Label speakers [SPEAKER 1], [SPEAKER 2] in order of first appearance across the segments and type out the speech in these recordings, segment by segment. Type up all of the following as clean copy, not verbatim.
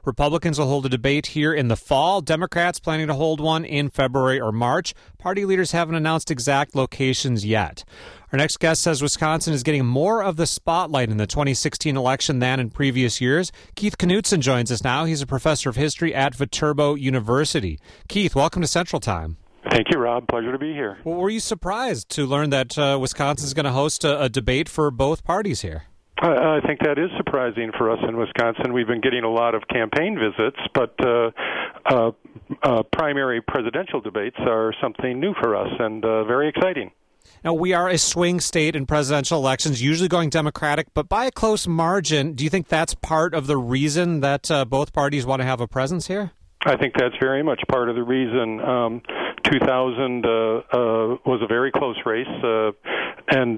[SPEAKER 1] Republicans will hold a debate here in the fall. Democrats planning to hold one in February or March. Party leaders haven't announced exact locations yet. Our next guest says Wisconsin is getting more of the spotlight in the 2016 election than in previous years. Keith Knutson joins us now. He's a professor of history at Viterbo University. Keith, welcome to Central Time.
[SPEAKER 2] Thank you, Rob. Pleasure to be here.
[SPEAKER 1] Well, were you surprised to learn that Wisconsin is going to host a debate for both parties here?
[SPEAKER 2] I think that is surprising for us in Wisconsin. We've been getting a lot of campaign visits, but primary presidential debates are something new for us and very exciting.
[SPEAKER 1] Now, we are a swing state in presidential elections, usually going Democratic, but by a close margin. Do you think that's part of the reason that both parties want to have a presence here?
[SPEAKER 2] I think that's very much part of the reason. 2000 was a very close race, and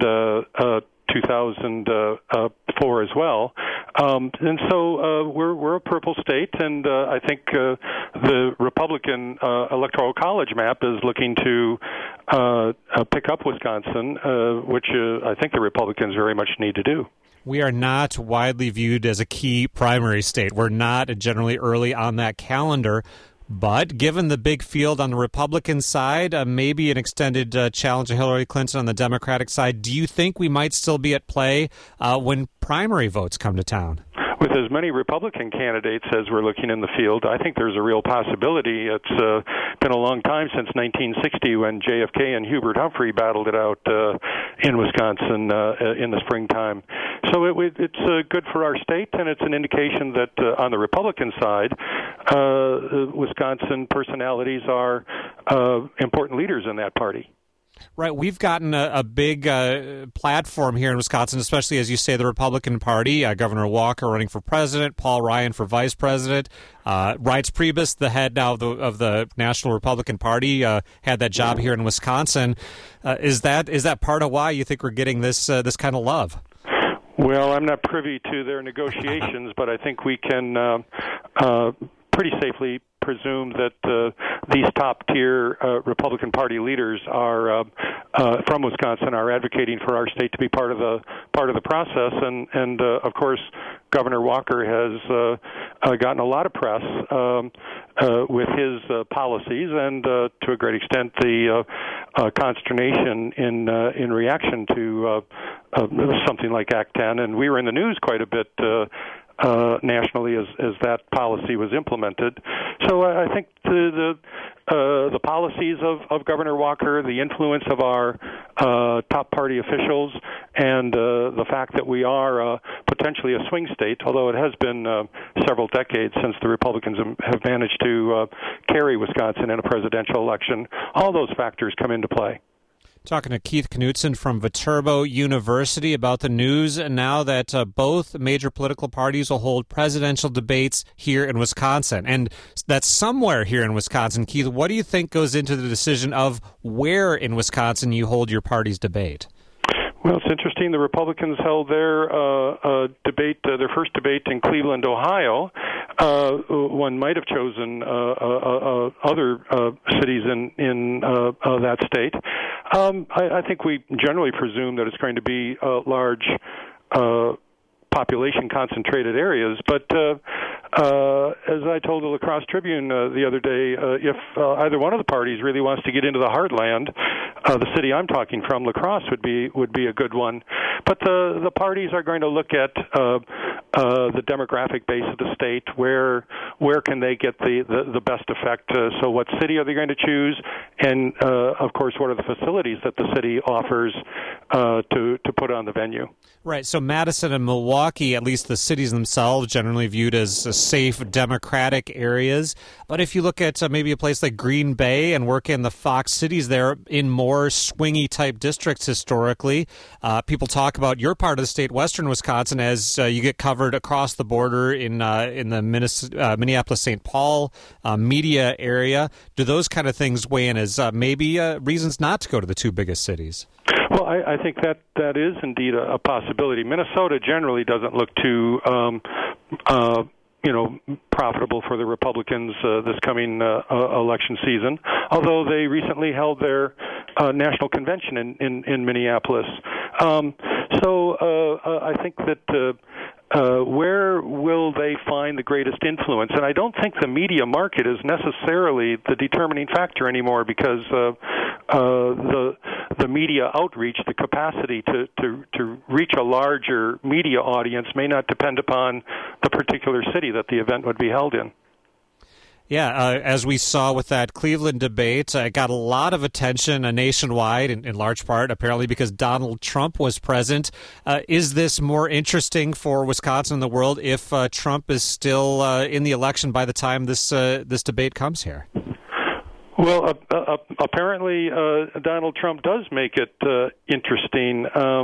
[SPEAKER 2] 2004 as well. And so we're a purple state, and I think the Republican Electoral College map is looking to pick up Wisconsin, which I think the Republicans very much need to do.
[SPEAKER 1] We are not widely viewed as a key primary state. We're not generally early on that calendar. But given the big field on the Republican side, maybe an extended challenge to Hillary Clinton on the Democratic side, do you think we might still be at play when primary votes come to town?
[SPEAKER 2] With as many Republican candidates as we're looking in the field, I think there's a real possibility. It's been a long time since 1960 when JFK and Hubert Humphrey battled it out in Wisconsin in the springtime. So it's good for our state, and it's an indication that on the Republican side, Wisconsin personalities are important leaders in that party.
[SPEAKER 1] Right. We've gotten a big platform here in Wisconsin, especially, as you say, the Republican Party. Governor Walker running for president, Paul Ryan for vice president. Reince Priebus, the head now of the National Republican Party, had that job here in Wisconsin. Is that part of why you think we're getting this kind of love?
[SPEAKER 2] Well, I'm not privy to their negotiations, but I think we can pretty safely presume that these top-tier Republican Party leaders are from Wisconsin are advocating for our state to be part of the process, and of course, Governor Walker has gotten a lot of press with his policies, and to a great extent, the consternation in reaction to something like Act 10, and we were in the news quite a bit. Nationally, as that policy was implemented, so I think the policies of Governor Walker, the influence of our top party officials, and the fact that we are potentially a swing state, although it has been several decades since the Republicans have managed to carry Wisconsin in a presidential election, all those factors come into play.
[SPEAKER 1] Talking to Keith Knutson from Viterbo University about the news now that both major political parties will hold presidential debates here in Wisconsin. And that's somewhere here in Wisconsin. Keith, what do you think goes into the decision of where in Wisconsin you hold your party's debate?
[SPEAKER 2] Well, it's interesting. The Republicans held their debate, their first debate in Cleveland, Ohio. One might have chosen other cities in that state. I think we generally presume that it's going to be large population-concentrated areas, but as I told the La Crosse Tribune the other day, if either one of the parties really wants to get into the heartland, the city I'm talking from, La Crosse, would be a good one. But the parties are going to look at the demographic base of the state. Where can they get the best effect? So what city are they going to choose? And of course, what are the facilities that the city offers to put on the venue?
[SPEAKER 1] Right. So Madison and Milwaukee, at least the cities themselves, generally viewed as safe, democratic areas. But if you look at maybe a place like Green Bay and work in the Fox cities there in more swingy type districts historically, people talk about your part of the state, western Wisconsin, as you get covered across the border in the Minneapolis-St. Paul media area. Do those kind of things weigh in as maybe reasons not to go to the two biggest cities?
[SPEAKER 2] Well, I think that is indeed a possibility. Minnesota generally doesn't look too profitable for the Republicans this coming election season, although they recently held their national convention in Minneapolis. So I think that where will they find the greatest influence? And I don't think the media market is necessarily the determining factor anymore, because the media outreach, the capacity to reach a larger media audience, may not depend upon the particular city that the event would be held in.
[SPEAKER 1] Yeah, as we saw with that Cleveland debate, it got a lot of attention nationwide, in large part, apparently, because Donald Trump was present. Is this more interesting for Wisconsin and the world if Trump is still in the election by the time this debate comes here?
[SPEAKER 2] Well, apparently Donald Trump does make it interesting.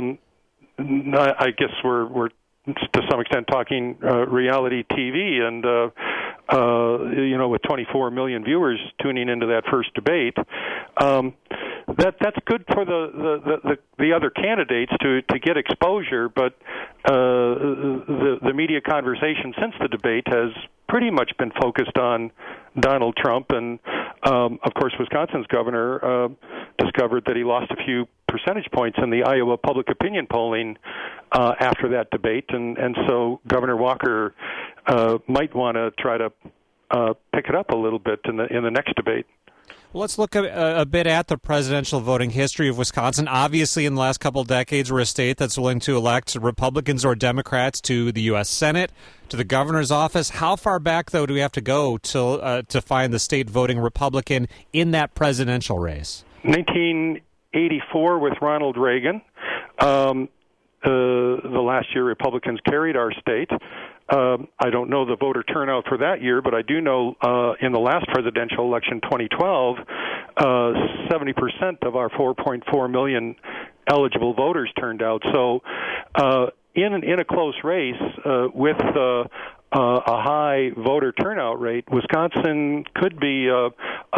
[SPEAKER 2] I guess we're to some extent talking reality TV, and with 24 million viewers tuning into that first debate, that's good for the other candidates to get exposure. But the media conversation since the debate has pretty much been focused on Donald Trump, and of course, Wisconsin's governor discovered that he lost a few percentage points in the Iowa public opinion polling after that debate, and so Governor Walker might want to try to pick it up a little bit in the next debate.
[SPEAKER 1] Well, let's look a bit at the presidential voting history of Wisconsin. Obviously, in the last couple of decades, we're a state that's willing to elect Republicans or Democrats to the U.S. Senate, to the governor's office. How far back, though, do we have to go to find the state voting Republican in that presidential race?
[SPEAKER 2] 1984 with Ronald Reagan. The last year Republicans carried our state. I don't know the voter turnout for that year, but I do know in the last presidential election, 2012, 70% of our 4.4 million eligible voters turned out. So in a close race with a high voter turnout rate, Wisconsin could be a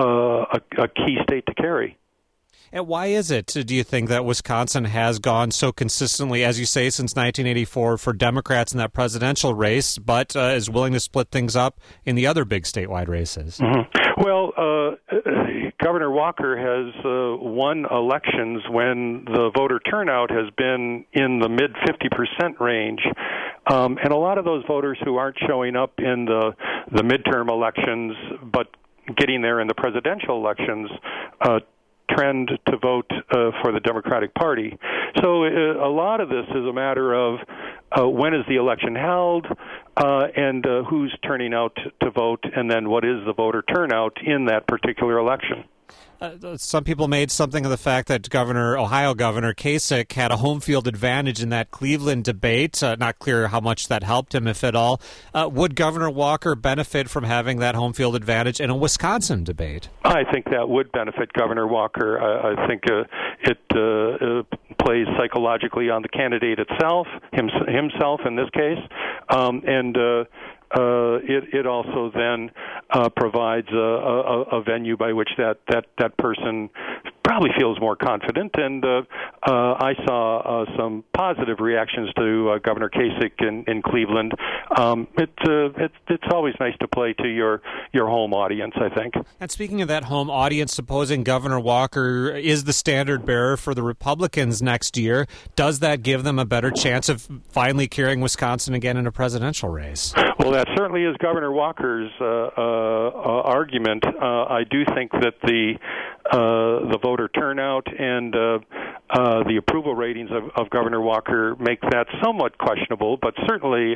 [SPEAKER 2] key state to carry.
[SPEAKER 1] And why is it, do you think, that Wisconsin has gone so consistently, as you say, since 1984 for Democrats in that presidential race, but is willing to split things up in the other big statewide races?
[SPEAKER 2] Mm-hmm. Well, Governor Walker has won elections when the voter turnout has been in the mid 50% range. And a lot of those voters who aren't showing up in the midterm elections, but getting there in the presidential elections, trend to vote for the Democratic Party. So a lot of this is a matter of when is the election held, and who's turning out to vote, and then what is the voter turnout in that particular election.
[SPEAKER 1] Some people made something of the fact that Ohio Governor Kasich had a home field advantage in that Cleveland debate. Not clear how much that helped him, if at all. Would Governor Walker benefit from having that home field advantage in a Wisconsin debate? I
[SPEAKER 2] think that would benefit Governor Walker. I think it plays psychologically on the candidate itself, himself in this case, and it also then provides a venue by which that person probably feels more confident. And I saw some positive reactions to Governor Kasich in Cleveland. It's always nice to play to your home audience, I think.
[SPEAKER 1] And speaking of that home audience, supposing Governor Walker is the standard bearer for the Republicans next year, does that give them a better chance of finally carrying Wisconsin again in a presidential race?
[SPEAKER 2] Well, that certainly is Governor Walker's argument. I do think that the voter turnout and the approval ratings of Governor Walker make that somewhat questionable, but certainly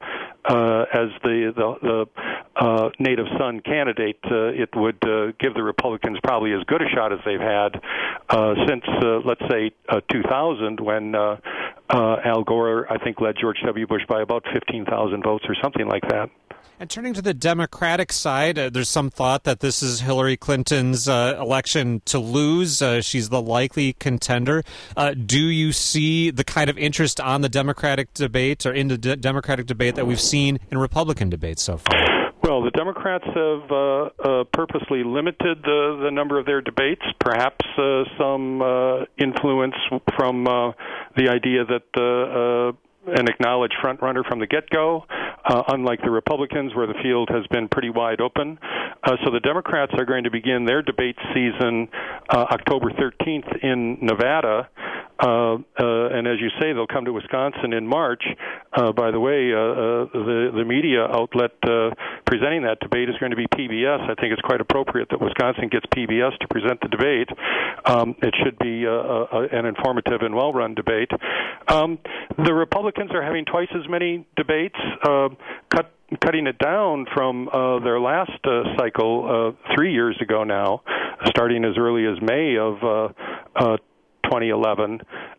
[SPEAKER 2] as the native son candidate, it would give the Republicans probably as good a shot as they've had since, let's say, 2000, when Al Gore, I think, led George W. Bush by about 15,000 votes or something like that.
[SPEAKER 1] And turning to the Democratic side, there's some thought that this is Hillary Clinton's election to lose. She's the likely contender. Do you see the kind of interest on the Democratic debate or in the Democratic debate that we've seen in Republican debates so far?
[SPEAKER 2] Well, the Democrats have purposely limited the number of their debates, perhaps some influence from the idea that an acknowledged front-runner from the get-go, unlike the Republicans, where the field has been pretty wide open. So the Democrats are going to begin their debate season October 13th in Nevada, And as you say, they'll come to Wisconsin in March. By the way, the media outlet presenting that debate is going to be PBS. I think it's quite appropriate that Wisconsin gets PBS to present the debate. It should be an informative and well-run debate. The Republicans are having twice as many debates, cutting it down from their last cycle 3 years ago now, starting as early as May of 2011.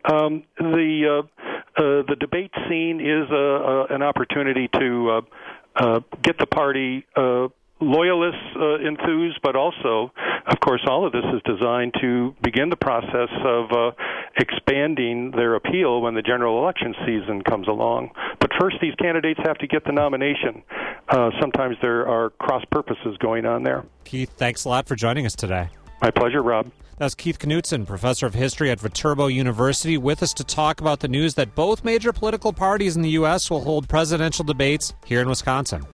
[SPEAKER 2] The debate scene is an opportunity to get the party loyalists enthused, but also, of course, all of this is designed to begin the process of expanding their appeal when the general election season comes along. But first, these candidates have to get the nomination. Sometimes there are cross purposes going on there.
[SPEAKER 1] Keith, thanks a lot for joining us today.
[SPEAKER 2] My pleasure, Rob.
[SPEAKER 1] That's Keith Knutson, professor of history at Viterbo University, with us to talk about the news that both major political parties in the U.S. will hold presidential debates here in Wisconsin.